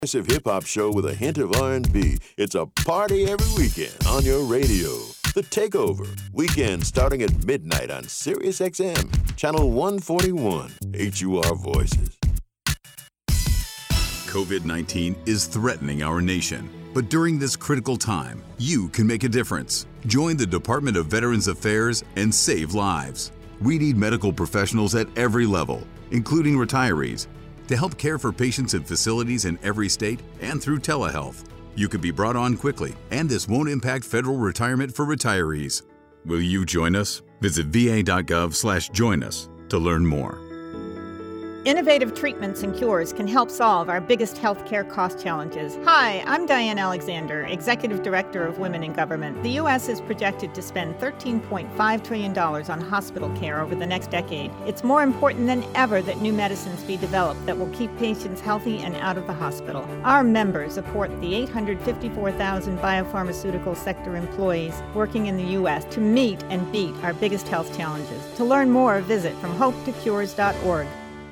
Progressive hip-hop show with a hint of R&B. It's a party every weekend on your radio. The Takeover. Weekend starting at midnight on Sirius XM, Channel 141, HUR Voices. COVID-19 is threatening our nation. But during this critical time, you can make a difference. Join the Department of Veterans Affairs and save lives. We need medical professionals at every level, including retirees, to help care for patients in facilities in every state and through telehealth. You can be brought on quickly, and this won't impact federal retirement for retirees. Will you join us? Visit va.gov/join us to learn more. Innovative treatments and cures can help solve our biggest healthcare cost challenges. Hi, I'm Diane Alexander, Executive Director of Women in Government. The U.S. is projected to spend $13.5 trillion on hospital care over the next decade. It's more important than ever that new medicines be developed that will keep patients healthy and out of the hospital. Our members support the 854,000 biopharmaceutical sector employees working in the U.S. to meet and beat our biggest health challenges. To learn more, visit FromHopeToCures.org.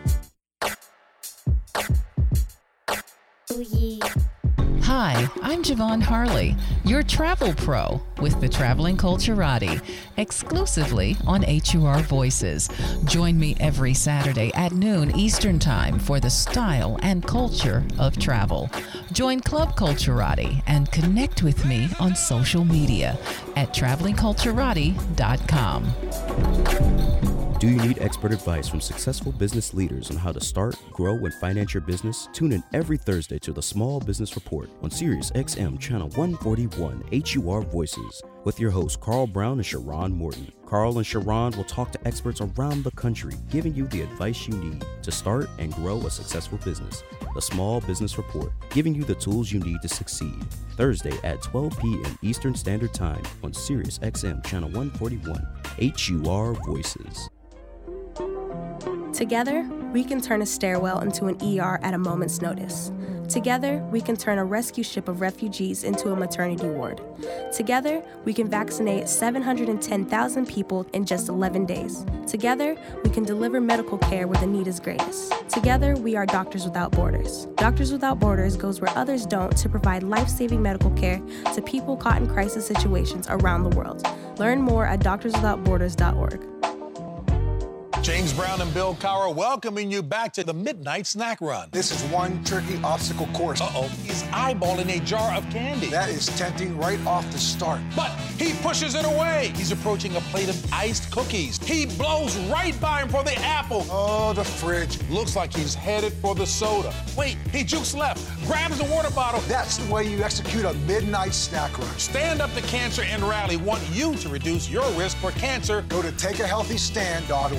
Hi, I'm Javon Harley, your travel pro with the Traveling Culturati, exclusively on HUR Voices. Join me every Saturday at noon Eastern Time for the style and culture of travel. Join Club Culturati and connect with me on social media at travelingculturati.com. Do you need expert advice from successful business leaders on how to start, grow, and finance your business? Tune in every Thursday to the Small Business Report on Sirius XM Channel 141 HUR Voices with your hosts Carl Brown and Sharon Morton. Carl and Sharon will talk to experts around the country, giving you the advice you need to start and grow a successful business. The Small Business Report, giving you the tools you need to succeed. Thursday at 12 p.m. Eastern Standard Time on Sirius XM Channel 141 HUR Voices. Together, we can turn a stairwell into an ER at a moment's notice. Together, we can turn a rescue ship of refugees into a maternity ward. Together, we can vaccinate 710,000 people in just 11 days. Together, we can deliver medical care where the need is greatest. Together, we are Doctors Without Borders. Doctors Without Borders goes where others don't to provide life-saving medical care to people caught in crisis situations around the world. Learn more at doctorswithoutborders.org. James Brown and Bill Cowher welcoming you back to the Midnight Snack Run. This is one tricky obstacle course. He's eyeballing a jar of candy. That is tempting right off the start. But he pushes it away. He's approaching a plate of iced cookies. He blows right by him for the apple. Oh, the fridge. Looks like he's headed for the soda. Wait, he jukes left, grabs the water bottle. That's the way you execute a Midnight Snack Run. Stand Up to Cancer and Rally want you to reduce your risk for cancer. Go to takeahealthystand.org.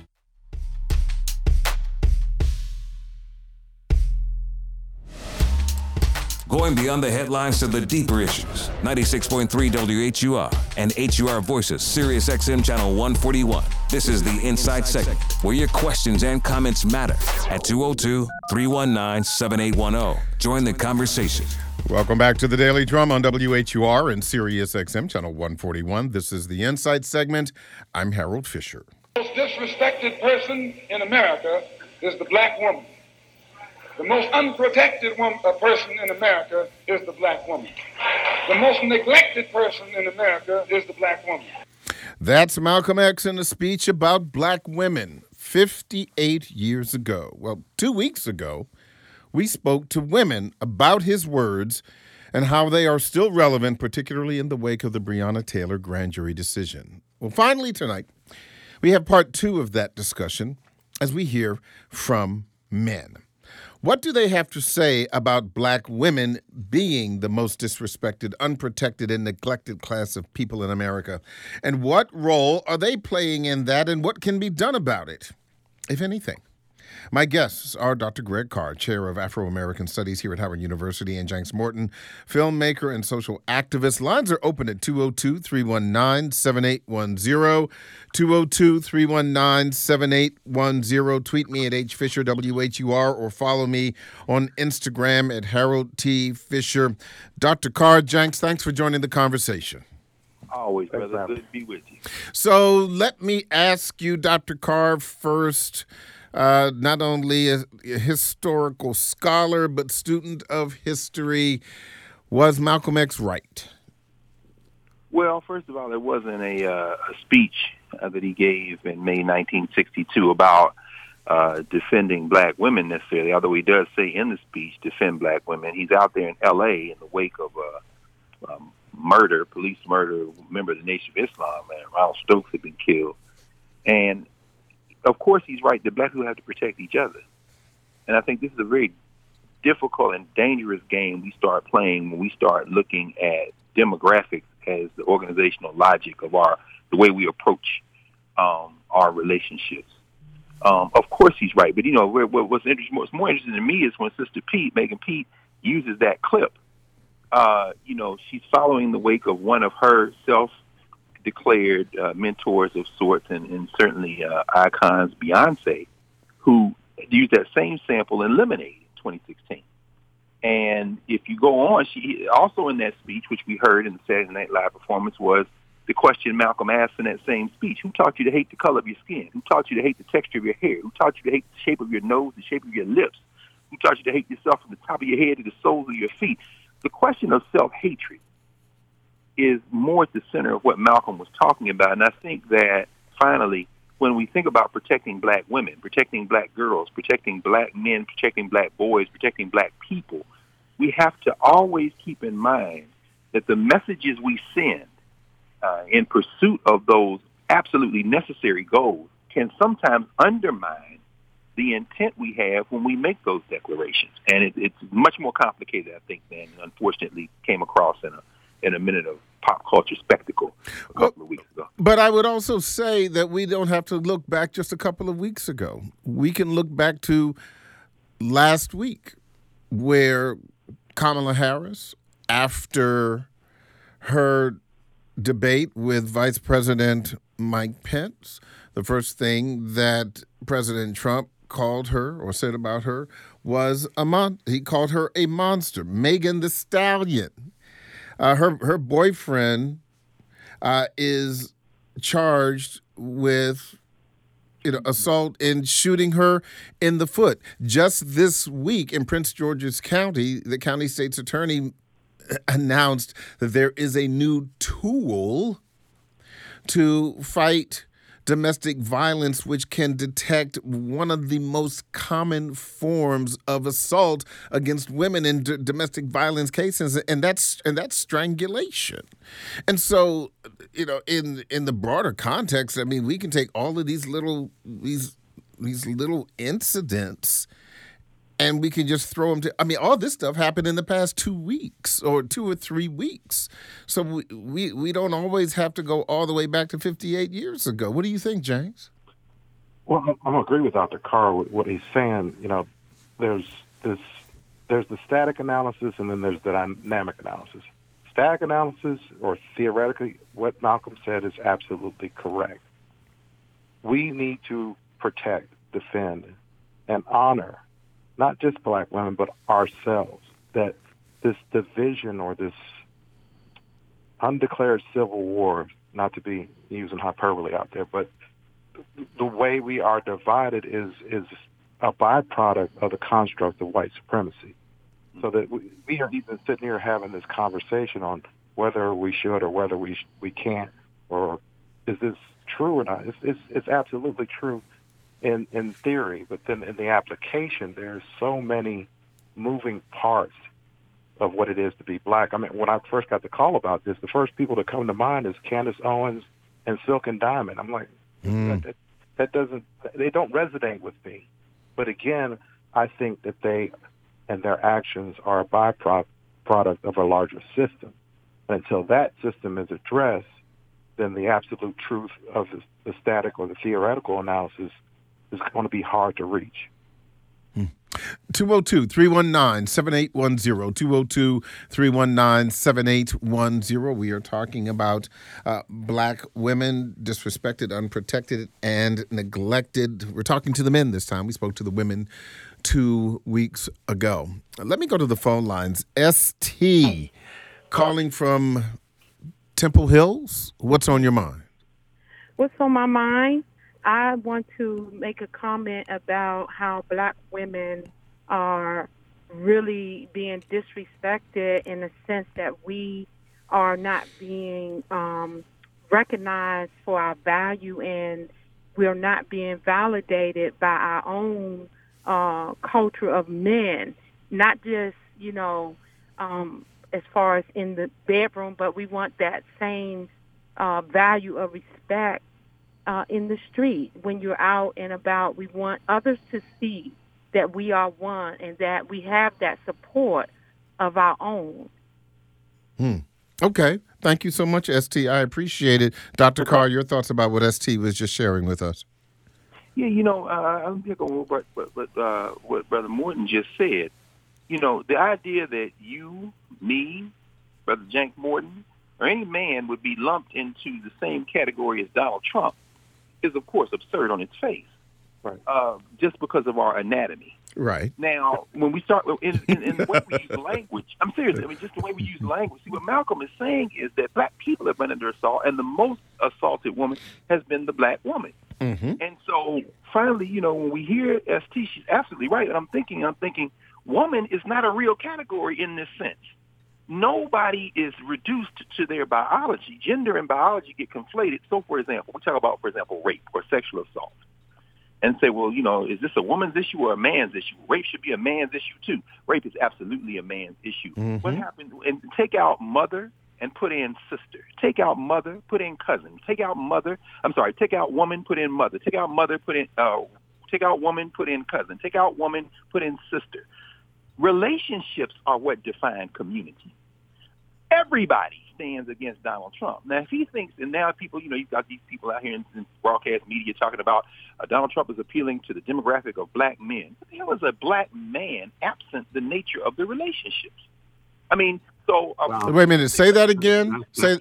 Going beyond the headlines to the deeper issues. 96.3 WHUR and HUR Voices, Sirius XM Channel 141. This is the Inside segment, where your questions and comments matter. At 202-319-7810. Join the conversation. Welcome back to the Daily Drum on WHUR and Sirius XM Channel 141. This is the Inside segment. I'm Harold Fisher. The most disrespected person in America is the black woman. The most unprotected person in America is the black woman. The most neglected person in America is the black woman. That's Malcolm X in a speech about black women 58 years ago. Well, 2 weeks ago, we spoke to women about his words and how they are still relevant, particularly in the wake of the Breonna Taylor grand jury decision. Well, finally tonight, we have part 2 of that discussion as we hear from men. What do they have to say about black women being the most disrespected, unprotected, and neglected class of people in America? And what role are they playing in that, and what can be done about it, if anything? My guests are Dr. Greg Carr, Chair of Afro-American Studies here at Howard University, and Janks Morton, filmmaker and social activist. Lines are open at 202-319-7810, 202-319-7810. Tweet me at HFisherWHUR or follow me on Instagram at Harold T. Fisher. Dr. Carr, Janks, thanks for joining the conversation. Always, brother. Good to be with you. So let me ask you, Dr. Carr, first, not only a historical scholar, but student of history. Was Malcolm X right? Well, first of all, it wasn't a speech that he gave in May 1962 about defending black women necessarily, although he does say in the speech, defend black women. He's out there in L.A. in the wake of murder, police murder, member of the Nation of Islam, man. Ronald Stokes had been killed. And, of course, he's right that black people have to protect each other. And I think this is a very difficult and dangerous game we start playing when we start looking at demographics as the organizational logic of the way we approach our relationships. Of course he's right, but what's more interesting to me is when Sister Pete, Megan Pete, uses that clip. She's following the wake of one of her self-declared mentors of sorts, and certainly icons, Beyonce, who used that same sample in Lemonade in 2016. And if you go on, she also in that speech, which we heard in the Saturday Night Live performance, was the question Malcolm asked in that same speech: who taught you to hate the color of your skin? Who taught you to hate the texture of your hair? Who taught you to hate the shape of your nose, the shape of your lips? Who taught you to hate yourself from the top of your head to the soles of your feet? The question of self-hatred is more at the center of what Malcolm was talking about. And I think that, finally, when we think about protecting black women, protecting black girls, protecting black men, protecting black boys, protecting black people, we have to always keep in mind that the messages we send in pursuit of those absolutely necessary goals can sometimes undermine the intent we have when we make those declarations. And it's much more complicated, I think, than unfortunately came across in a minute of pop culture spectacle a couple of weeks ago. But I would also say that we don't have to look back just a couple of weeks ago. We can look back to last week, where Kamala Harris, after her debate with Vice President Mike Pence, the first thing that President Trump called her or said about her was he called her a monster, Megan Thee Stallion. Her boyfriend is charged with assault and shooting her in the foot. Just this week in Prince George's County, the county state's attorney announced that there is a new tool to fight domestic violence, which can detect one of the most common forms of assault against women in domestic violence cases, and that's strangulation. And so, in the broader context, I mean, we can take all of these little incidents, and we can just throw them all this stuff happened in the past 2 weeks or 2 or 3 weeks. So we don't always have to go all the way back to 58 years ago. What do you think, James? Well, I'm going to agree with Dr. Carr with what he's saying. There's the static analysis and then there's the dynamic analysis. Static analysis, or theoretically, what Malcolm said is absolutely correct. We need to protect, defend, and honor not just black women, but ourselves, that this division or this undeclared civil war, not to be using hyperbole out there, but the way we are divided is a byproduct of the construct of white supremacy. So that we are even sitting here having this conversation on whether we should or whether we can't, or is this true or not. It's absolutely true in theory, but then in the application, there's so many moving parts of what it is to be black. I mean, when I first got the call about this, the first people to come to mind is Candace Owens and Silk and Diamond. I'm like, they don't resonate with me. But again, I think that they and their actions are a byproduct of a larger system. And until that system is addressed, then the absolute truth of the static or the theoretical analysis is going to be hard to reach. 202-319-7810, 202-319-7810. We are talking about black women disrespected, unprotected, and neglected. We're talking to the men this time. We spoke to the women 2 weeks ago. Let me go to the phone lines. ST, calling from Temple Hills. What's on your mind? What's on my mind? I want to make a comment about how black women are really being disrespected in the sense that we are not being recognized for our value, and we're not being validated by our own culture of men, not just, as far as in the bedroom, but we want that same value of respect in the street. When you're out and about, we want others to see that we are one and that we have that support of our own. Okay. Thank you so much, ST. I appreciate it. Dr. Carr, your thoughts about what ST was just sharing with us? Yeah, I'm thinking what Brother Morton just said. The idea that you, me, Brother Jank Morton, or any man would be lumped into the same category as Donald Trump is, of course, absurd on its face. Right. Just because of our anatomy. Right. Now, when we start in the way we use language, I'm serious. I mean, just the way we use language. See, what Malcolm is saying is that black people have been under assault, and the most assaulted woman has been the black woman. Mm-hmm. And so, finally, when we hear ST, she's absolutely right. And I'm thinking, woman is not a real category in this sense. Nobody is reduced to their biology. Gender and biology get conflated. So, for example, we talk about, rape or sexual assault. And say, well, is this a woman's issue or a man's issue? Rape should be a man's issue, too. Rape is absolutely a man's issue. Mm-hmm. What happens? And take out mother and put in sister. Take out mother, put in cousin. Take out woman, put in mother. Take out mother, take out woman, put in cousin. Take out woman, put in sister. Relationships are what define community. Everybody stands against Donald Trump. Now, if he thinks, and now people, you've got these people out here in broadcast media talking about Donald Trump is appealing to the demographic of black men. What the hell is a black man absent the nature of the relationships? I mean, so... wait a minute. Say that again. Say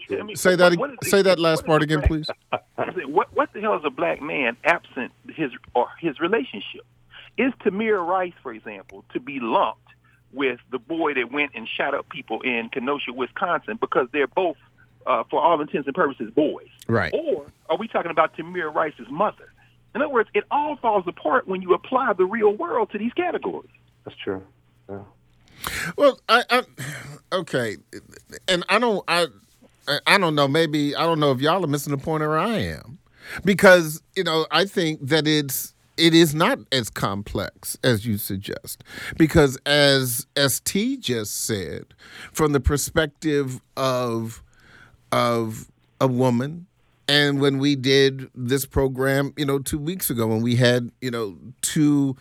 that last part again, please. What the hell is a black man absent his relationship? Is Tamir Rice, for example, to be lumped with the boy that went and shot up people in Kenosha, Wisconsin, because they're both, for all intents and purposes, boys? Right. Or are we talking about Tamir Rice's mother? In other words, it all falls apart when you apply the real world to these categories. That's true. Yeah. Well, okay, and I don't know. Maybe I don't know if y'all are missing the point, or I am, because I think that it is not as complex as you suggest, because as ST just said, from the perspective of a woman, and when we did this program, 2 weeks ago, when we had, two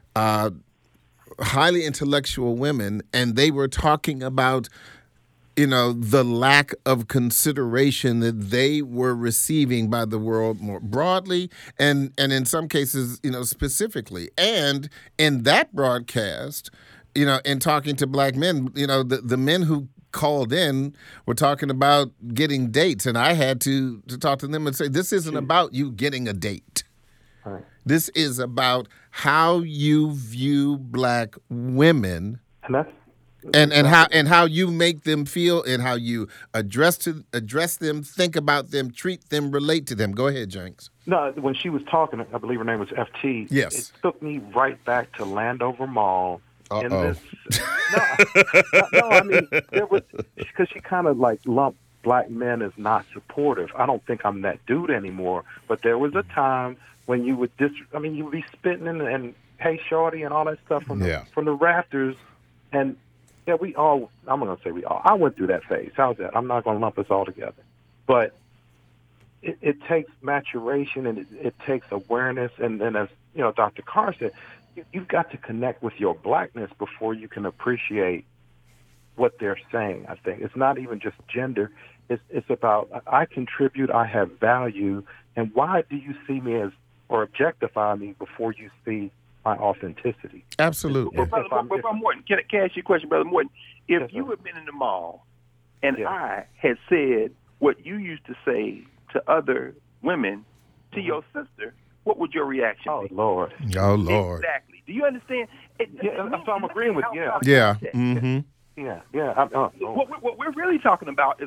highly intellectual women, and they were talking about, the lack of consideration that they were receiving by the world more broadly, and in some cases, specifically. And in that broadcast, in talking to black men, the men who called in were talking about getting dates, and I had to talk to them and say, this isn't about you getting a date. Right. This is about how you view black women, and how you make them feel, and how you address them, think about them, treat them, relate to them. Go ahead, Jenks. No, when she was talking, I believe her name was FT. Yes. It took me right back to Landover Mall. Uh-oh. In this, no, I mean, there was, because she kind of lumped black men as not supportive. I don't think I'm that dude anymore, but there was a time when you would you would be spitting and hey shorty and all that stuff from the rafters, and I'm going to say we all, I went through that phase. How's that? I'm not going to lump us all together, but it takes maturation, and it takes awareness, and as Dr. Carr said, you've got to connect with your blackness before you can appreciate what they're saying. I think it's not even just gender. It's about, I contribute, I have value, and why do you see me as, or objectify me before you see my authenticity? Absolutely. But Brother Morton, can I ask you a question, Brother Morton? If you had been in the mall and I had said what you used to say to other women to your sister, what would your reaction be? Oh, Lord. Exactly. Do you understand? That's what I'm agreeing with, Yeah. Mm-hmm. Yeah. What we're really talking about is a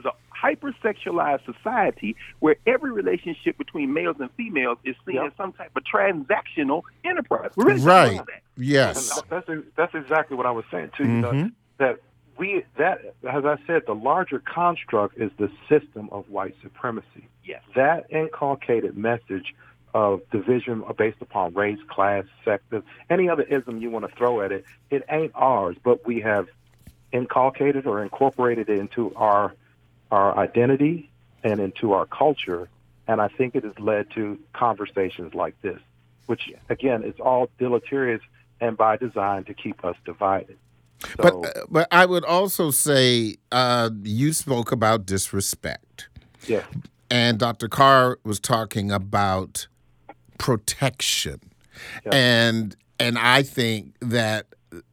hypersexualized society where every relationship between males and females is seen as some type of transactional enterprise. We're really right. Yes. That's exactly what I was saying too. You know, that as I said, the larger construct is the system of white supremacy. Yes. That inculcated message of division based upon race, class, sex, any other ism you want to throw at it, it ain't ours, but we have inculcated or incorporated it into our identity and into our culture, and I think it has led to conversations like this, which, again, it's all deleterious and by design to keep us divided. So, but I would also say you spoke about disrespect. Yeah. And Dr. Carr was talking about protection. And I think that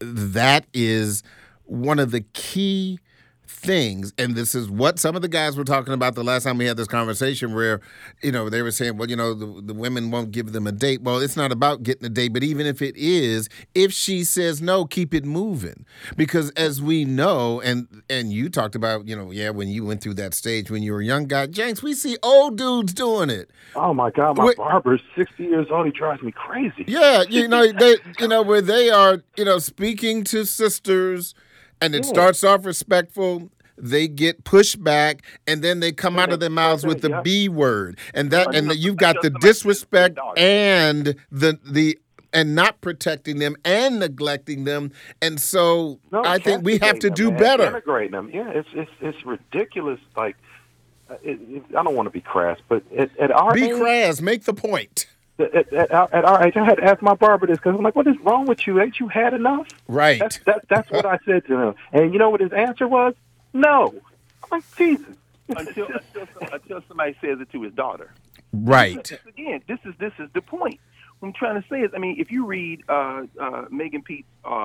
is one of the key things, and this is what some of the guys were talking about the last time we had this conversation where, you know, they were saying, well, you know, the women won't give them a date. Well, it's not about getting a date, but even if it is, if she says no, keep it moving. Because as we know, and you talked about, you know, when you went through that stage when you were a young guy, Jenks, we see old dudes doing it. Oh my God, my barber's 60 years old. He drives me crazy. Yeah, where they are, speaking to sisters, and it starts off respectful. They get pushed back, and then they come out of their mouths with the B word, and you've got the disrespect and and not protecting them and neglecting them, and so I think we have to do better. Integrating them, it's ridiculous. Like, I don't want to be crass, but at our age, crass. Make the point. At our age, I had to ask my barber this because I'm like, what is wrong with you? Ain't you had enough? Right. That's what I said to him. And you know what his answer was? No. I'm like, Jesus. Until somebody says it to his daughter. Right. Again, this is the point. What I'm trying to say is, I mean, if you read Megan Pete's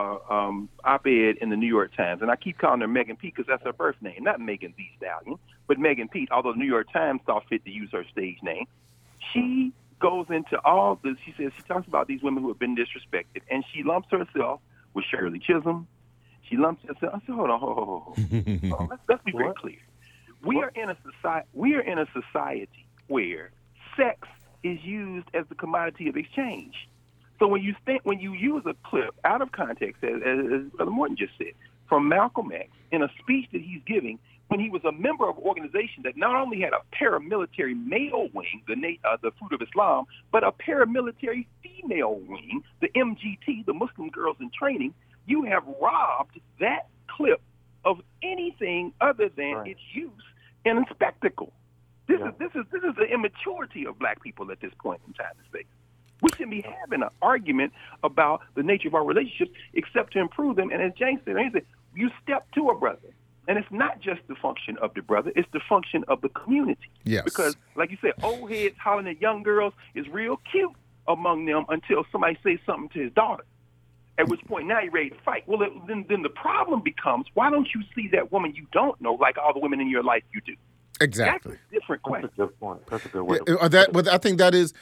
op-ed in the New York Times, and I keep calling her Megan Pete because that's her birth name, not Megan Thee Stallion, but Megan Pete, although the New York Times saw fit to use her stage name, she goes into all this. She talks about these women who have been disrespected, and she lumps herself with Shirley Chisholm. She lumps herself. I said, hold on. Let's be very clear. We are in a society where sex is used as the commodity of exchange. So when you use a clip out of context, as Brother Morton just said, from Malcolm X in a speech that he's giving when he was a member of an organization that not only had a paramilitary male wing, the Fruit of Islam, but a paramilitary female wing, the MGT, the Muslim Girls in Training, you have robbed that clip of anything other than its use in a spectacle. This is the immaturity of black people at this point in time and space. We shouldn't be having an argument about the nature of our relationships except to improve them. And as James said, you step to a brother. And it's not just the function of the brother, it's the function of the community. Yes. Because, like you said, old heads hollering at young girls is real cute among them until somebody says something to his daughter, at which point now you're ready to fight. Well, then the problem becomes, why don't you see that woman you don't know like all the women in your life you do? Exactly. That's a different question. That's a good point. That's a good way. I think that is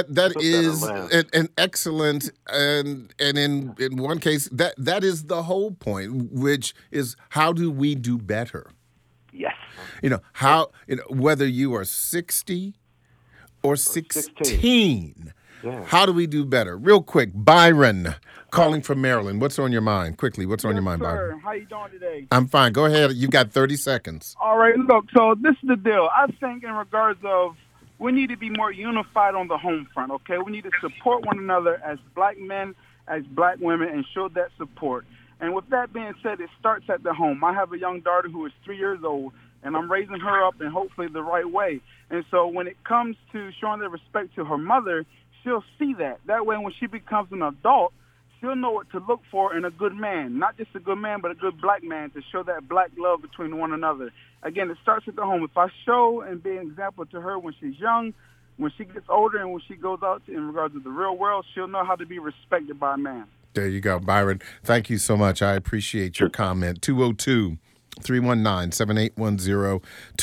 an excellent and in one case that is the whole point, which is how do we do better? Yes. Whether you are 60 or 16. Yeah. How do we do better? Real quick, Byron, calling from Maryland. What's on your mind? Quickly, what's on your mind, Byron? How you doing today? I'm fine. Go ahead. You've got 30 seconds. All right, look, so this is the deal. I think in regards of we need to be more unified on the home front, okay? We need to support one another as black men, as black women, and show that support. And with that being said, it starts at the home. I have a young daughter who is 3 years old, and I'm raising her up in hopefully the right way. And so when it comes to showing the respect to her mother, she'll see that. That way, when she becomes an adult, she'll know what to look for in a good man. Not just a good man, but a good black man to show that black love between one another. Again, it starts at the home. If I show and be an example to her when she's young, when she gets older and when she goes out in regards to the real world, she'll know how to be respected by a man. There you go, Byron. Thank you so much. I appreciate your comment. 202-319-7810.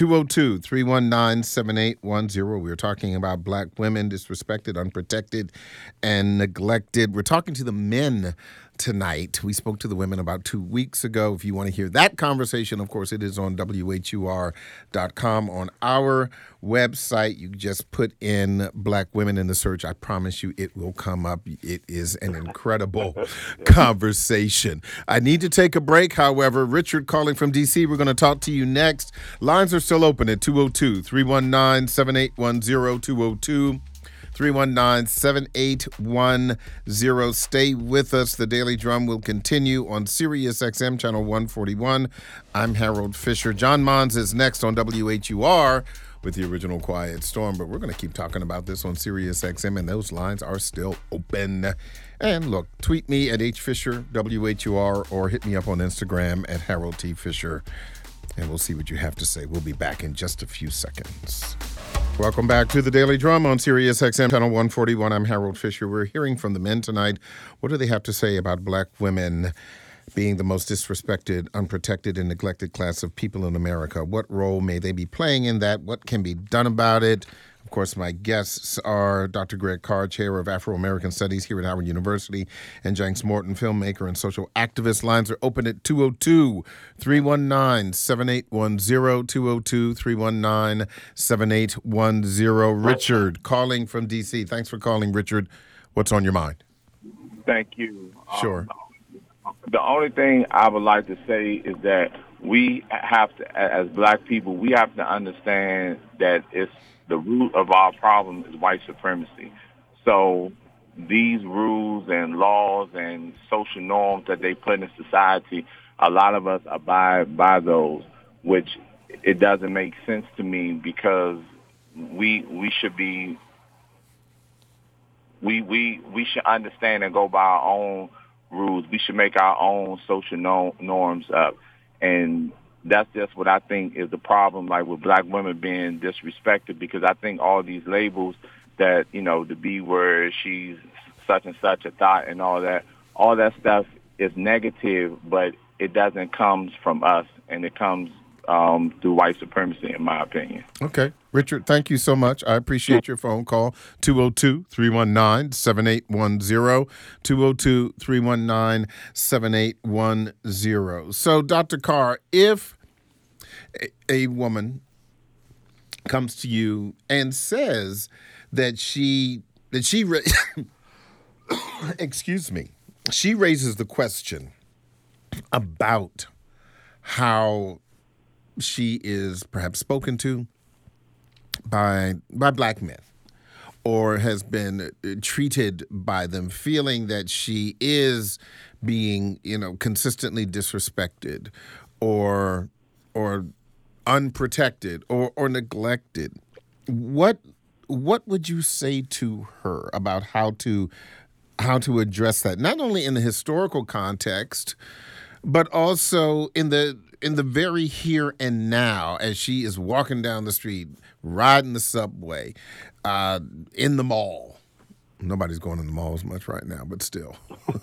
202-319-7810. We're talking about black women disrespected, unprotected, and neglected. We're talking to the men tonight. We spoke to the women about 2 weeks ago. If you want to hear that conversation, of course, it is on WHUR.com. On our website, you just put in Black women in the search. I promise you it will come up. It is an incredible conversation. I need to take a break, however. Richard calling from D.C. We're going to talk to you next. Lines are still open at 202-319-7810, 202-319-7810. Stay with us. The Daily Drum will continue on Sirius XM Channel 141. I'm Harold Fisher. John Mons is next on WHUR with the original Quiet Storm, but we're going to keep talking about this on Sirius XM, and those lines are still open. And look, tweet me at HFisherWHUR or hit me up on Instagram at Harold T. Fisher, and we'll see what you have to say. We'll be back in just a few seconds. Welcome back to the Daily Drum on Sirius XM Channel 141. I'm Harold Fisher. We're hearing from the men tonight. What do they have to say about black women being the most disrespected, unprotected, and neglected class of people in America? What role may they be playing in that? What can be done about it? Of course, my guests are Dr. Greg Carr, Chair of Afro-American Studies here at Howard University, and Jenks Morton, filmmaker and social activist. Lines are open at 202-319-7810, 202-319-7810. Richard, calling from D.C. Thanks for calling, Richard. What's on your mind? Thank you. Sure. The only thing I would like to say is that we have to, as black people, we have to understand that it's the root of our problem is white supremacy. So these rules and laws and social norms that they put in society, a lot of us abide by those, which it doesn't make sense to me because we should be we should understand and go by our own rules. We should make our own social norms up, and that's just what I think is the problem, like with black women being disrespected, because I think all these labels that, you know, the B word, she's such and such a thought and all that stuff is negative, but it doesn't come from us, and it comes through white supremacy, in my opinion. Okay. Richard, thank you so much. I appreciate your phone call. 202-319-7810, 202-319-7810. So, Dr. Carr, if a woman comes to you and says that excuse me, she raises the question about how she is perhaps spoken to by black men, or has been treated by them, feeling that she is being, consistently disrespected or unprotected or neglected. What would you say to her about how to address that? Not only in the historical context, but also in the very here and now, as she is walking down the street, riding the subway, in the mall. Nobody's going in the malls much right now, but still.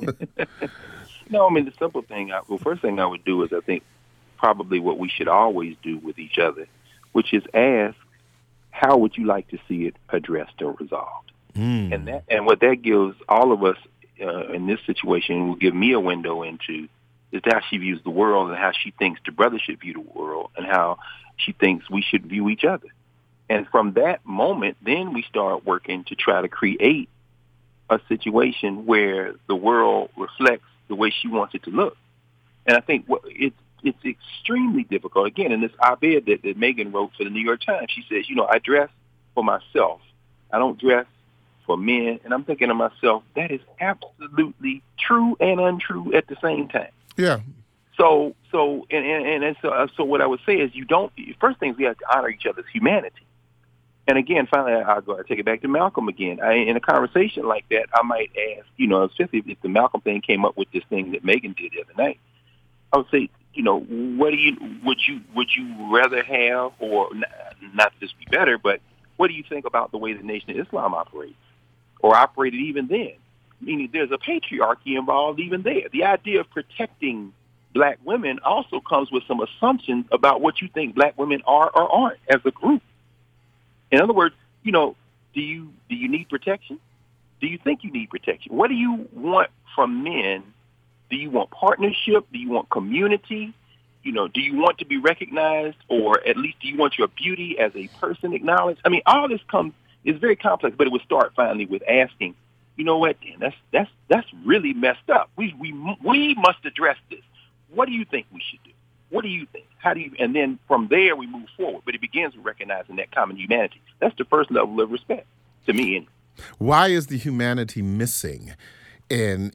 No, I mean, the simple thing, first thing I would do is I think probably what we should always do with each other, which is ask, how would you like to see it addressed or resolved? And what that gives all of us in this situation will give me a window into is how she views the world and how she thinks the brother should view the world and how she thinks we should view each other. And from that moment, then we start working to try to create a situation where the world reflects the way she wants it to look. And I think it's extremely difficult. Again, in this op-ed that Megan wrote for the New York Times, she says, I dress for myself. I don't dress for men. And I'm thinking to myself, that is absolutely true and untrue at the same time. Yeah. So what I would say is first things we have to honor each other's humanity. And again, finally, I'll take it back to Malcolm again. In a conversation like that, I might ask, especially if the Malcolm thing came up with this thing that Megan did the other night, I would say, what would you rather have, or not just be better, but what do you think about the way the Nation of Islam operates, or operated even then? Meaning there's a patriarchy involved even there. The idea of protecting black women also comes with some assumptions about what you think black women are or aren't as a group. In other words, do you need protection? Do you think you need protection? What do you want from men Do you want partnership? Do you want community? You know, do you want to be recognized, or at least do you want your beauty as a person acknowledged? I mean, all this is very complex, but it would start finally with asking, you know what, Dan, that's really messed up. We must address this. What do you think we should do? What do you think? How do you? And then from there we move forward. But it begins with recognizing that common humanity. That's the first level of respect to me. Anyway. Why is the humanity missing in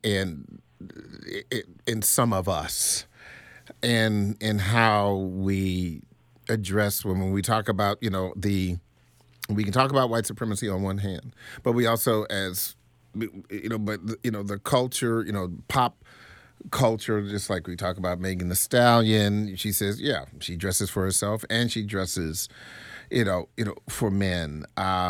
some of us, and how we address when we talk about, you know, we can talk about white supremacy on one hand, but we also, as you know, the culture, you know, pop culture, just like we talk about Megan Thee Stallion. She says, yeah, she dresses for herself and she dresses, you know, for men.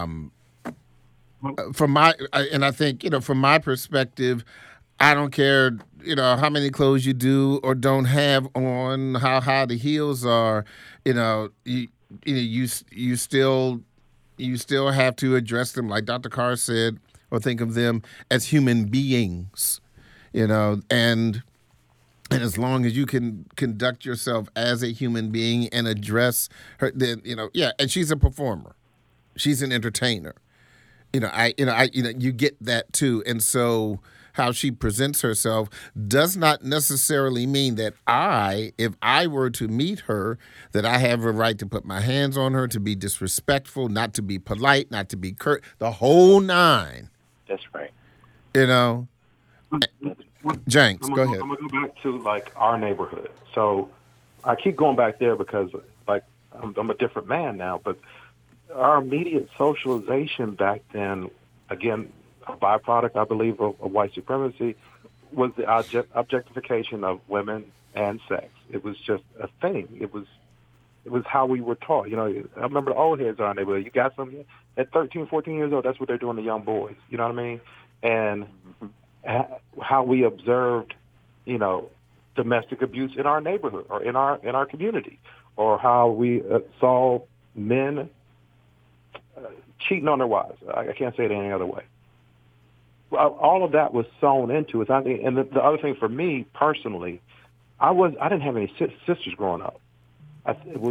I think, you know, from my perspective, I don't care, you know, how many clothes you do or don't have on, how high the heels are. You know, you still have to address them, like Dr. Carr said, or think of them as human beings. You know, and as long as you can conduct yourself as a human being and address her, then, you know, yeah. And she's a performer, she's an entertainer. You get that too. And so how she presents herself does not necessarily mean that if I were to meet her, that I have a right to put my hands on her, to be disrespectful, not to be polite, not to be curt, the whole nine. That's right. You know, Jenks, go ahead. I'm going to go back to, like, our neighborhood. So I keep going back there because, like, I'm a different man now, but our immediate socialization back then, again, a byproduct, I believe, of white supremacy, was the objectification of women and sex. It was just a thing. It was how we were taught. You know, I remember the old heads in our neighborhood. You got something at 13, 14 years old, that's what they're doing to young boys. You know what I mean? And how we observed, you know, domestic abuse in our neighborhood or in our community, or how we saw men cheating on their wives. I can't say it any other way. All of that was sewn into it. And the other thing for me personally, I didn't have any sisters growing up. I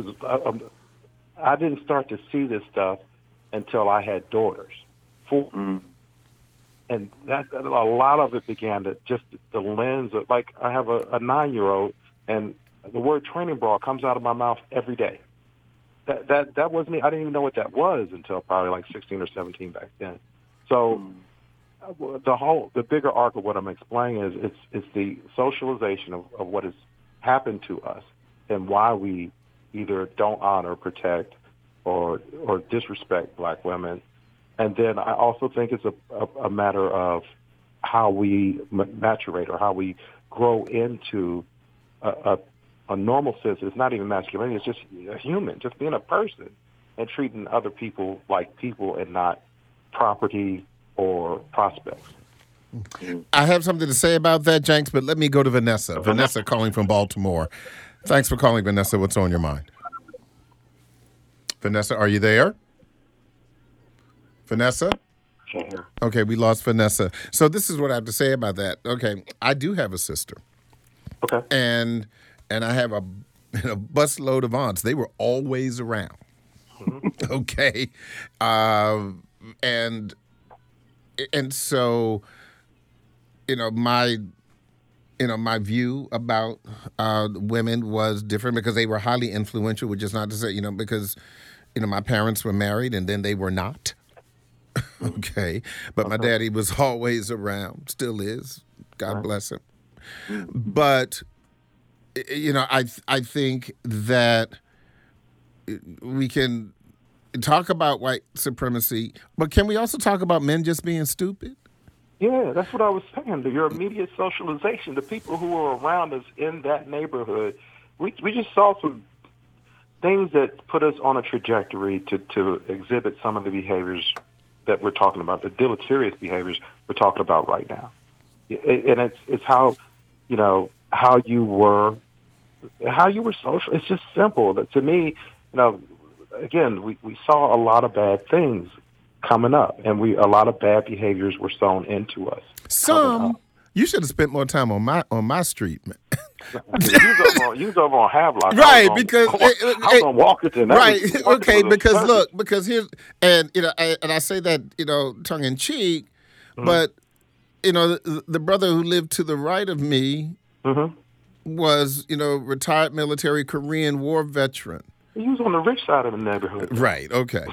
didn't start to see this stuff until I had daughters. And that a lot of it began to just the lens of, like, I have a 9-year-old, and the word training bra comes out of my mouth every day. That wasn't me. I didn't even know what that was until probably like 16 or 17 back then. So the bigger arc of what I'm explaining is it's the socialization of what has happened to us and why we either don't honor, protect, or disrespect black women. And then I also think it's a matter of how we maturate or how we grow into a normal sense. It's not even masculinity. It's just a human, just being a person and treating other people like people and not property or prospects. I have something to say about that, Jenks, but let me go to Vanessa. Vanessa calling from Baltimore. Thanks for calling, Vanessa. What's on your mind? Vanessa, are you there? Vanessa? Okay, we lost Vanessa. So this is what I have to say about that. Okay, I do have a sister. Okay. And I have a busload of aunts. They were always around. Mm-hmm. Okay. And so, my view about women was different because they were highly influential, which is not to say, because, my parents were married and then they were not. Okay. But my daddy was always around, still is. God bless him. But, I think that we can talk about white supremacy, but can we also talk about men just being stupid? Yeah, that's what I was saying. Your immediate socialization, the people who were around us in that neighborhood, we just saw some things that put us on a trajectory to exhibit some of the behaviors that we're talking about, the deleterious behaviors we're talking about right now. And it's how, how you were social. It's just simple. To me, again, we saw a lot of bad things coming up, and a lot of bad behaviors were sown into us. Some, You should have spent more time on my street, man. You was over on Havelock. Right, because I was on Walkerton. Right, okay, because here's, and I say that tongue in cheek, but the brother who lived to the right of me was retired military Korean War veteran. He was on the rich side of the neighborhood. Right. Okay.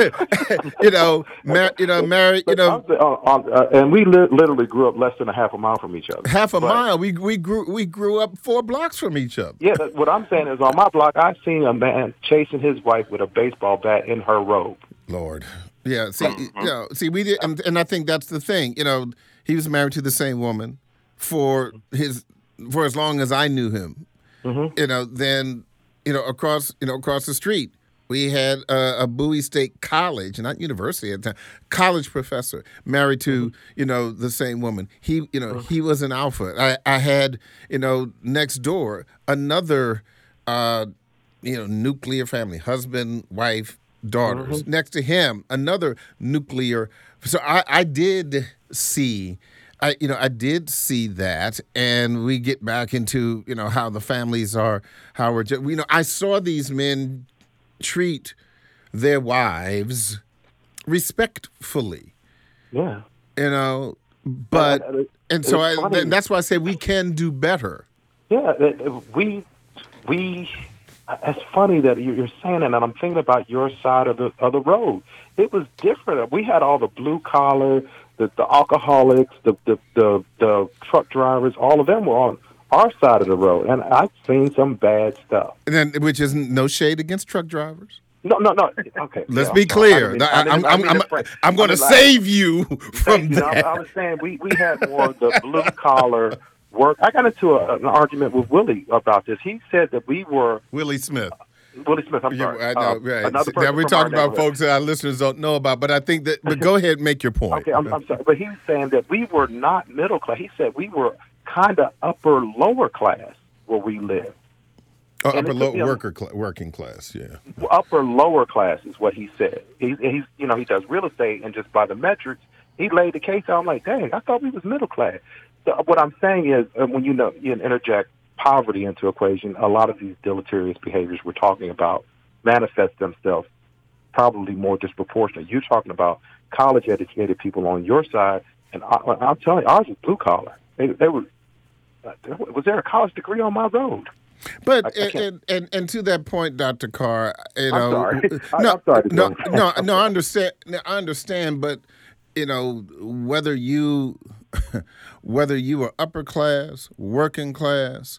Married. And we literally grew up less than a half a mile from each other. Half a mile. We grew up 4 blocks from each other. Yeah. What I'm saying is, on my block, I seen a man chasing his wife with a baseball bat in her robe. Lord. Yeah. See, we did, and I think that's the thing. He was married to the same woman for as long as I knew him. Then. Across the street, we had a Bowie State College, not university at the time, college professor married to, the same woman. He was an alpha. I had, next door another, nuclear family, husband, wife, daughters. Next to him, another nuclear. So I did see. I did see that, and we get back into how the families are, how we're I saw these men treat their wives respectfully. Yeah. But and so that's why I say we can do better. Yeah, we. It's funny that you're saying that, and I'm thinking about your side of the road. It was different. We had all the blue collar. The alcoholics, the truck drivers, all of them were on our side of the road, and I've seen some bad stuff. And then, which is no shade against truck drivers. No. Okay. Let's be clear. I'm going to save you from that. I was saying we had more of the blue collar work. I got into an argument with Willie about this. He said that we were Willie Smith. I'm sorry. I know, right. Now we're talking about folks that our listeners don't know about, but I think that. But go ahead and make your point. Okay, I'm sorry, but he was saying that we were not middle class. He said we were kind of lower class where we live. Working class, yeah. Upper lower class is what he said. He's he does real estate, and just by the metrics, he laid the case out. I'm like, dang, I thought we was middle class. So what I'm saying is, when you interject poverty into equation, a lot of these deleterious behaviors we're talking about manifest themselves probably more disproportionately. You're talking about college-educated people on your side, and I'm telling you, ours is blue collar. They were. Was there a college degree on my road? But and to that point, Dr. Carr, I'm sorry. I'm sorry. No, I understand, but whether you are upper class, working class.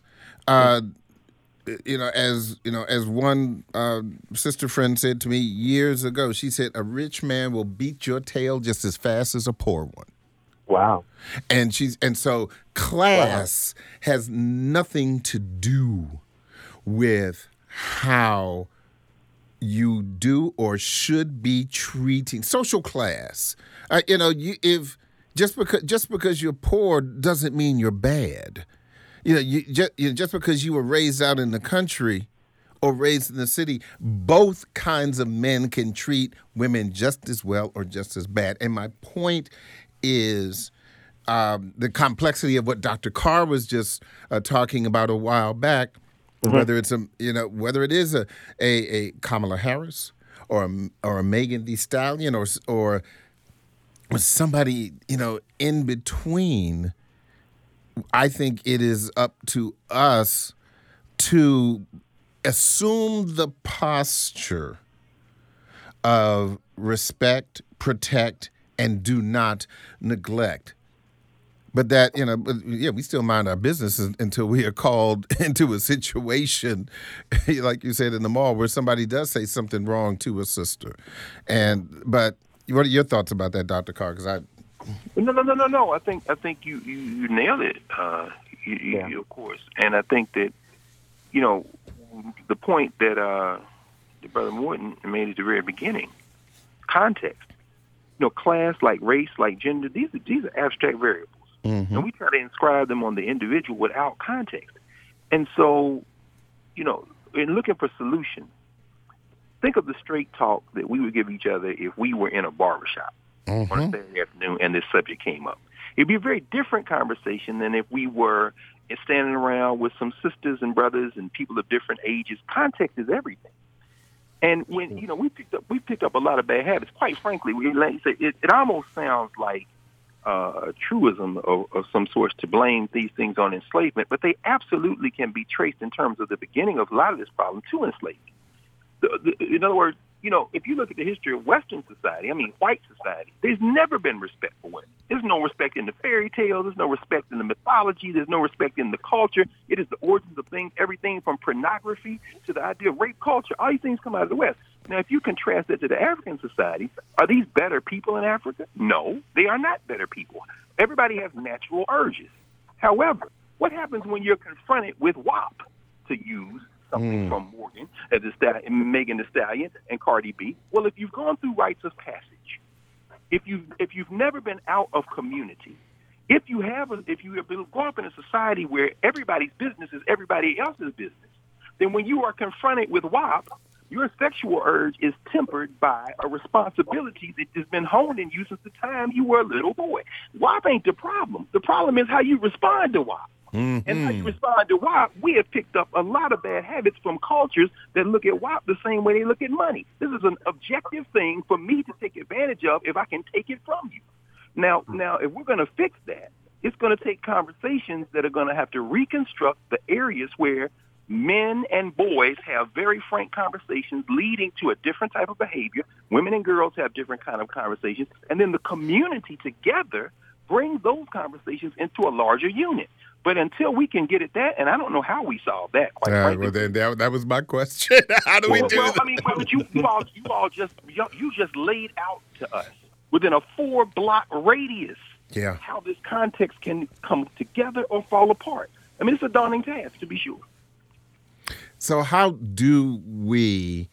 As one sister friend said to me years ago, she said, a rich man will beat your tail just as fast as a poor one. Wow. And so class has nothing to do with how you do or should be treating social class. If just because you're poor doesn't mean you're bad. Just because you were raised out in the country or raised in the city, both kinds of men can treat women just as well or just as bad. And my point is the complexity of what Dr. Carr was just talking about a while back. Whether it's whether it is a Kamala Harris or a Megan Thee Stallion or somebody in between. I think it is up to us to assume the posture of respect, protect, and do not neglect. But that, we still mind our business until we are called into a situation, like you said in the mall, where somebody does say something wrong to a sister. But what are your thoughts about that, Dr. Carr? Because No. I think you nailed it. You, of course, and I think that the point that Brother Morton made at the very beginning, context. Class, like race, like gender, these are abstract variables, and we try to inscribe them on the individual without context. And so, in looking for solutions, think of the straight talk that we would give each other if we were in a barbershop on a Saturday afternoon and this subject came up. It'd be a very different conversation than if we were standing around with some sisters and brothers and people of different ages. Context is everything. And when we picked up a lot of bad habits. Quite frankly, it almost sounds like a truism of some sort to blame these things on enslavement, but they absolutely can be traced in terms of the beginning of a lot of this problem to enslavement. In other words, if you look at the history of Western society, white society, there's never been respect for women. There's no respect in the fairy tales. There's no respect in the mythology. There's no respect in the culture. It is the origins of things, everything from pornography to the idea of rape culture. All these things come out of the West. Now, if you contrast that to the African society, are these better people in Africa? No, they are not better people. Everybody has natural urges. However, what happens when you're confronted with WAP, to use something from Morgan, Megan Thee Stallion, and Cardi B? Well, if you've gone through rites of passage, if you've never been out of community, if you have been grown up in a society where everybody's business is everybody else's business, then when you are confronted with WAP, your sexual urge is tempered by a responsibility that has been honed in you since the time you were a little boy. WAP ain't the problem. The problem is how you respond to WAP. Mm-hmm. And how you respond to WAP, we have picked up a lot of bad habits from cultures that look at WAP the same way they look at money. This is an objective thing for me to take advantage of if I can take it from you. Now, if we're going to fix that, it's going to take conversations that are going to have to reconstruct the areas where men and boys have very frank conversations leading to a different type of behavior. Women and girls have different kind of conversations. And then the community together brings those conversations into a larger unit. But until we can get at that, and I don't know how we solve that, quite frankly. Well, then that was my question. How do we do that? But you just laid out to us within a 4-block radius how this context can come together or fall apart. It's a daunting task, to be sure. So how do we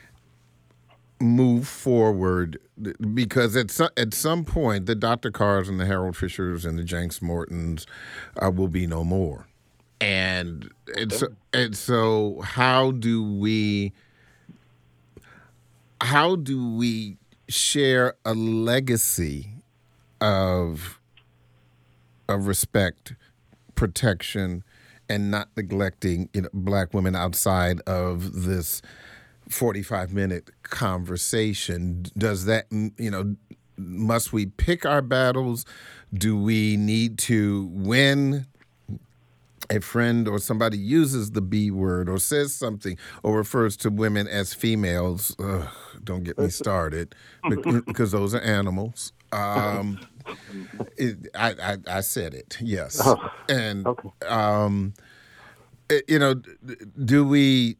move forward? Because at some point, the Dr. Carrs and the Harold Fishers and the Jenks Mortons will be no more. And so how do we share a legacy of respect, protection, and not neglecting black women outside of this 45-minute conversation? Does that, must we pick our battles? Do we need to, when a friend or somebody uses the B word or says something or refers to women as females, don't get me started, because those are animals. I said it, yes. And, do we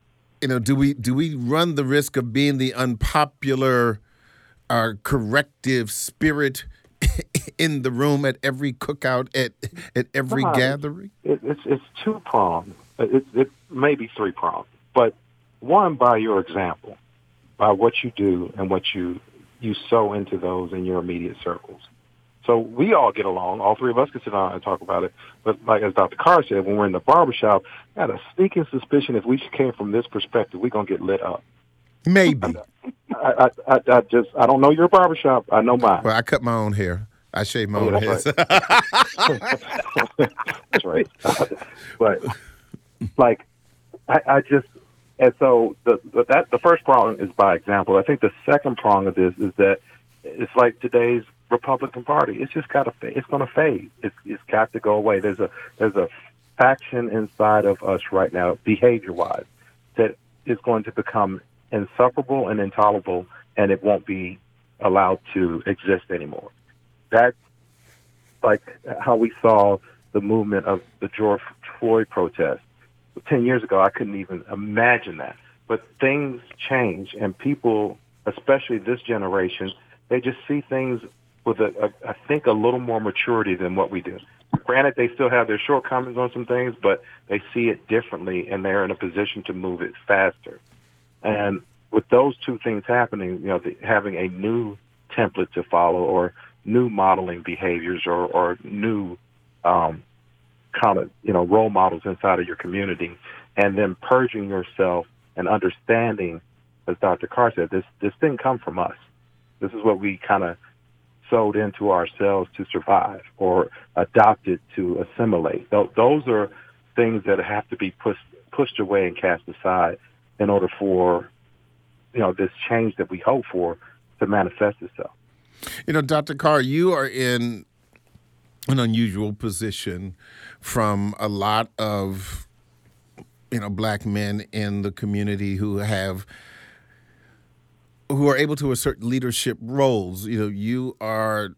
run the risk of being the unpopular corrective spirit in the room at every cookout, at every gathering? It's two-pronged. It may be three-pronged. But one, by your example, by what you do and what you sow into those in your immediate circles. So we all get along. All three of us can sit down and talk about it. But like as Dr. Carr said, when we're in the barbershop, I had a sneaking suspicion if we came from this perspective, we're going to get lit up. Maybe. I don't know your barbershop. I know mine. Well, I cut my own hair. I shave my own head. That's right. But like, and so the first prong is by example. I think the second prong of this is that it's like today's Republican Party. It's just it's going to fade. It's got to go away. There's a faction inside of us right now, behavior-wise, that is going to become insufferable and intolerable, and it won't be allowed to exist anymore. That's like how we saw the movement of the George Floyd protest. 10 years ago, I couldn't even imagine that. But things change, and people, especially this generation, they just see things with, I think, a little more maturity than what we do. Granted, they still have their shortcomings on some things, but they see it differently, and they're in a position to move it faster. And with those two things happening, having a new template to follow or new modeling behaviors or new role models inside of your community, and then purging yourself and understanding, as Dr. Carr said, this didn't come from us. This is what we kind of sewed into ourselves to survive or adopted to assimilate. Those are things that have to be pushed away and cast aside in order for, this change that we hope for to manifest itself. Dr. Carr, you are in an unusual position from a lot of, black men in the community who are able to assert leadership roles. You are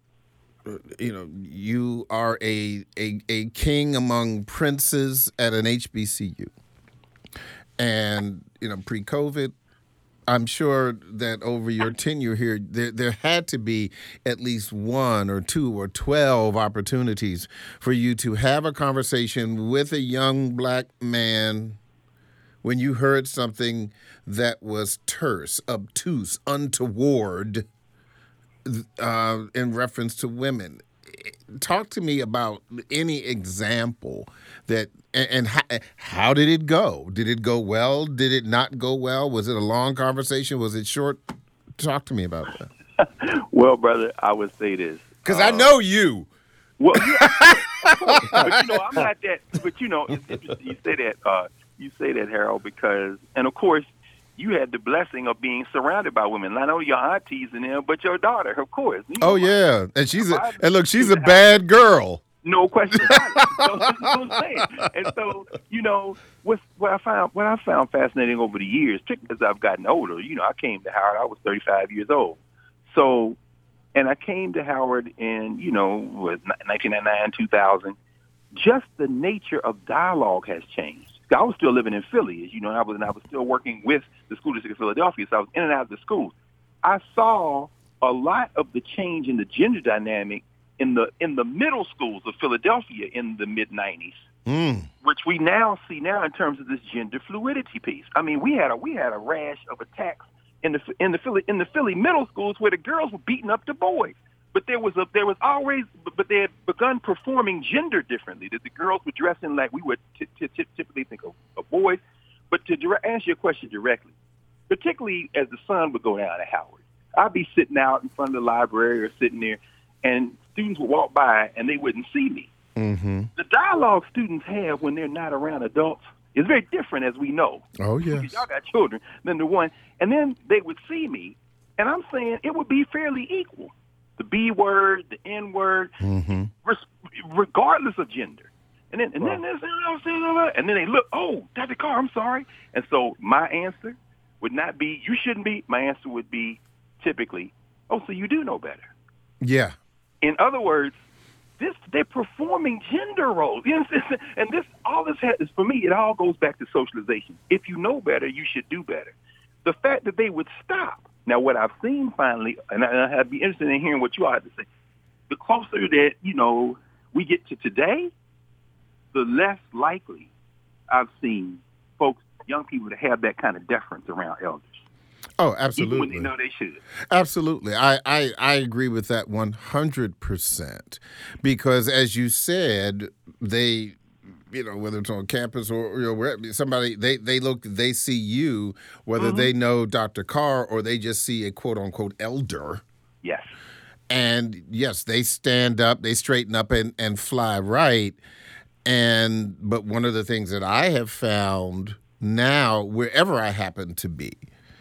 a king among princes at an HBCU. And, pre-COVID, I'm sure that over your tenure here, there had to be at least 1 or 2 or 12 opportunities for you to have a conversation with a young black man when you heard something that was terse, obtuse, untoward in reference to women. Talk to me about any example that, and how did it go? Did it go well? Did it not go well? Was it a long conversation? Was it short? Talk to me about that. Well, brother, I would say this. Because I know you. Well, yeah, but I'm not that. But it's interesting you say that. You say that, Harold, because, and of course, you had the blessing of being surrounded by women. Not only your aunties in there, but your daughter, of course. Yeah, and she's a bad girl. No question about it. That's what I'm saying. And so, what I found fascinating over the years, particularly as I've gotten older. I came to Howard. I was 35 years old. So, and I came to Howard in 1999, 2000. Just the nature of dialogue has changed. I was still living in Philly, as you know, I was still working with the school district of Philadelphia, so I was in and out of the schools. I saw a lot of the change in the gender dynamic in the middle schools of Philadelphia in the mid-90s, which we now see now in terms of this gender fluidity piece. I mean, we had a rash of attacks in the Philly middle schools where the girls were beating up the boys. But they had begun performing gender differently. That the girls were dressing like we would typically think of boys. But to answer your question directly, particularly as the sun would go down at Howard, I'd be sitting out in front of the library or sitting there, and students would walk by and they wouldn't see me. Mm-hmm. The dialogue students have when they're not around adults is very different, as we know. Oh, yes. Because y'all got children, than the one. And then they would see me, and I'm saying it would be fairly equal. The B word, the N word, regardless of gender. And then they look, oh, Dr. Carr, I'm sorry. And so my answer would not be, you shouldn't be. My answer would be typically, oh, so you do know better. Yeah. In other words, they're performing gender roles. And all this is, for me, it all goes back to socialization. If you know better, you should do better. The fact that they would stop. Now, what I've seen finally, and I'd be interested in hearing what you all have to say, the closer that, we get to today, the less likely I've seen folks, young people, to have that kind of deference around elders. Oh, absolutely. Even when they know they should. Absolutely. I agree with that 100%. Because as you said, they, whether it's on campus or wherever, somebody, they see you, whether they know Dr. Carr or they just see a quote unquote elder. Yes. And yes, they stand up, they straighten up and fly right. But one of the things that I have found now, wherever I happen to be,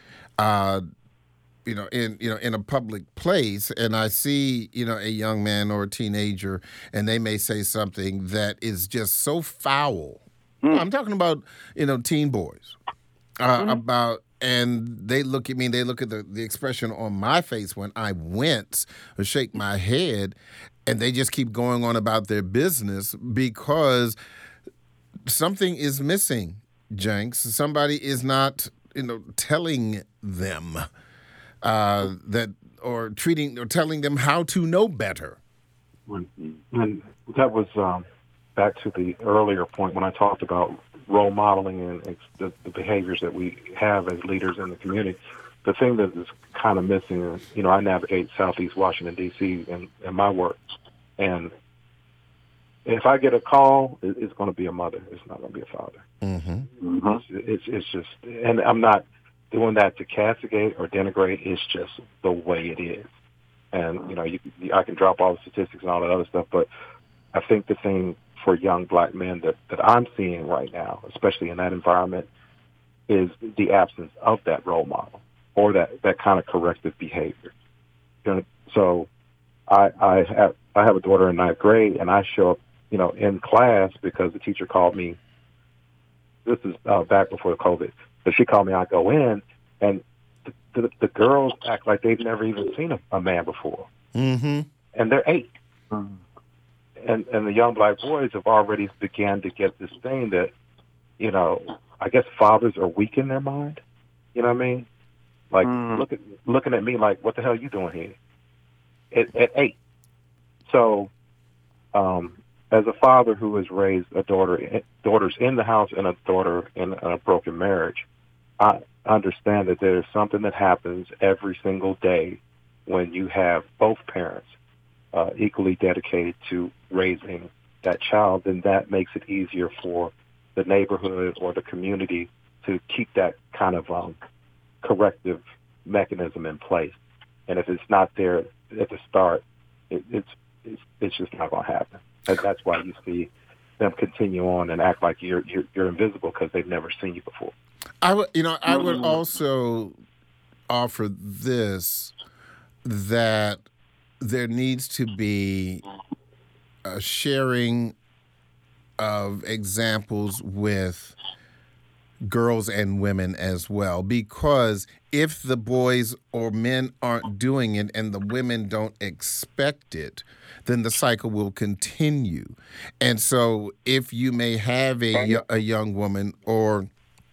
in a public place, and I see, a young man or a teenager, and they may say something that is just so foul. I'm talking about, teen boys, and they look at me, and they look at the expression on my face when I wince or shake my head, and they just keep going on about their business because something is missing, Jenks. Somebody is not, telling them that, or telling them how to know better. And that was back to the earlier point when I talked about role modeling and the behaviors that we have as leaders in the community. The thing that is kind of missing is, I navigate Southeast Washington, D.C. in my work. And if I get a call, it's going to be a mother. It's not going to be a father. It's just, and I'm not doing that to castigate or denigrate. It's just the way it is. And, I can drop all the statistics and all that other stuff, but I think the thing for young black men that I'm seeing right now, especially in that environment, is the absence of that role model or that kind of corrective behavior. So I have a daughter in 9th grade, and I show up, in class because the teacher called me. This is back before COVID. So she called me. I go in, and the girls act like they've never even seen a man before. Mm-hmm. And they're 8. Mm-hmm. And the young black boys have already began to get this thing that, I guess fathers are weak in their mind. You know what I mean? Like, looking at me like, what the hell are you doing here? At 8. So, as a father who has raised daughters in the house and a daughter in a broken marriage, I understand that there is something that happens every single day when you have both parents equally dedicated to raising that child, then that makes it easier for the neighborhood or the community to keep that kind of corrective mechanism in place. And if it's not there at the start, it's just not going to happen. And that's why you see them continue on and act like you're invisible because they've never seen you before. I would also offer this, that there needs to be a sharing of examples with girls and women as well, because if the boys or men aren't doing it and the women don't expect it, then the cycle will continue. And so if you may have a young woman or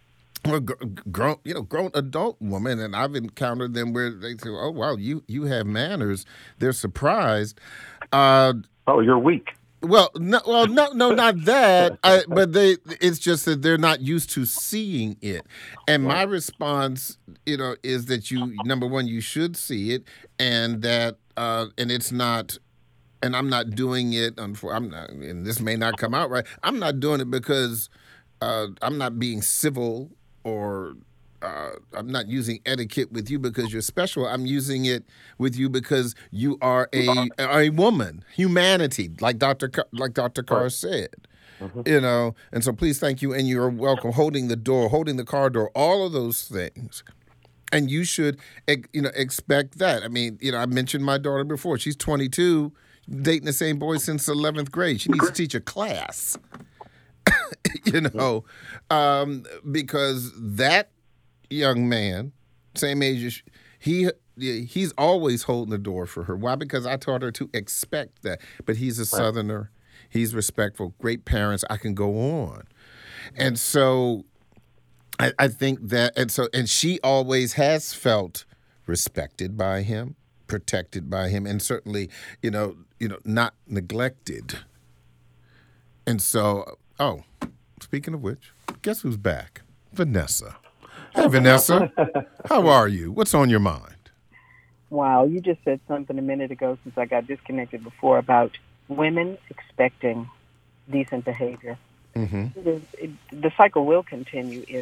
grown adult woman, and I've encountered them where they say, "Oh wow, you have manners," they're surprised. You're weak. No, not that. But it's just that they're not used to seeing it. And my response, is that number one, you should see it, and that, and it's not. And I'm not doing it. And this may not come out right. I'm not doing it because I'm not being civil, or I'm not using etiquette with you because you're special. I'm using it with you because you are a woman, humanity, like Dr. Carr said. Mm-hmm. And so please, thank you, and you're welcome. Holding the door, holding the car door, all of those things. And you should, expect that. I mean, I mentioned my daughter before. She's 22. Dating the same boy since 11th grade. She needs to teach a class, because that young man, same age as he's always holding the door for her. Why? Because I taught her to expect that. But he's a Southerner. He's respectful. Great parents. I can go on. And so I think that, and she always has felt respected by him, protected by him, and certainly, not neglected. And so, speaking of which, guess who's back? Vanessa. Hey, Vanessa. How are you? What's on your mind? Wow, you just said something a minute ago, since I got disconnected before, about women expecting decent behavior. Mm-hmm. The cycle will continue if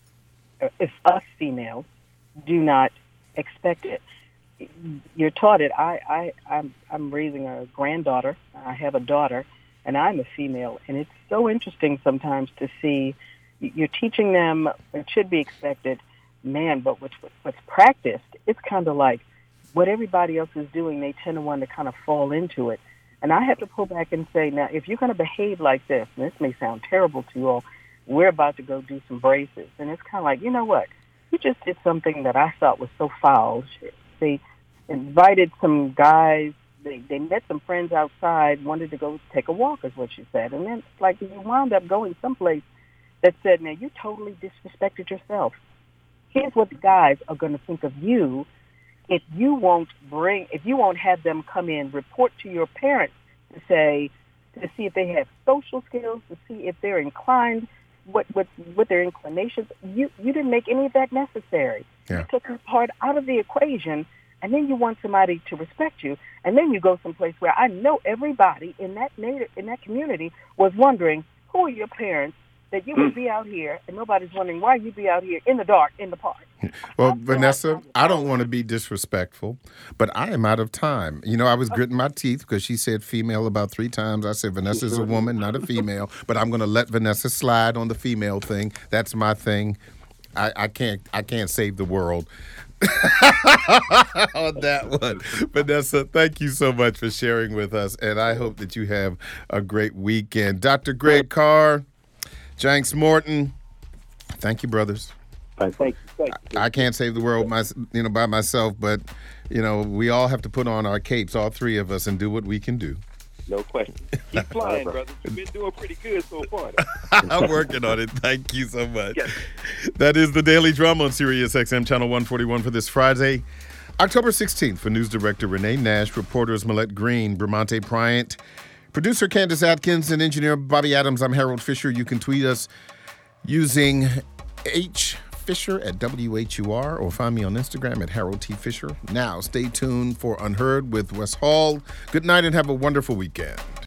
us females do not expect it. You're taught it. I'm raising a granddaughter. I have a daughter, and I'm a female. And it's so interesting sometimes to see you're teaching them it should be expected, man. But what's practiced, it's kind of like what everybody else is doing. They tend to want to kind of fall into it. And I have to pull back and say, now, if you're going to behave like this, and this may sound terrible to you all, we're about to go do some braces. And it's kind of like, you know what? You just did something that I thought was so foul. They invited some guys. They met some friends outside, wanted to go take a walk, is what she said. And then it's like you wound up going someplace that said, now, you totally disrespected yourself. Here's what the guys are going to think of you if you won't have them come in, report to your parents to see if they have social skills, to see if they're inclined, what their inclinations. You didn't make any of that necessary. Yeah. You took that part out of the equation, and then you want somebody to respect you, and then you go someplace where I know everybody in that community was wondering, who are your parents? that you would be out here and nobody's wondering why you be out here in the dark in the park. Well, Vanessa, I don't want to be disrespectful, but I am out of time. You know, I was gritting my teeth because she said female about 3 times. I said Vanessa's a woman, not a female, but I'm going to let Vanessa slide on the female thing. That's my thing. I can't save the world on that one. Vanessa, thank you so much for sharing with us, and I hope that you have a great weekend. Dr. Greg Carr, Janks Morton, thank you, brothers. Thank you. I can't save the world by myself, but we all have to put on our capes, all 3 of us, and do what we can do. No question. Keep flying, brother. You've been doing pretty good so far. I'm working on it. Thank you so much. Yes. That is the Daily Drum on Sirius XM Channel 141 for this Friday, October 16th. For News Director Renee Nash, reporters Millette Green, Bramante Bryant, producer Candace Atkins, and engineer Bobby Adams, I'm Harold Fisher. You can tweet us using Fisher at WHUR or find me on Instagram at Harold T. Fisher. Now, stay tuned for Unheard with Wes Hall. Good night and have a wonderful weekend.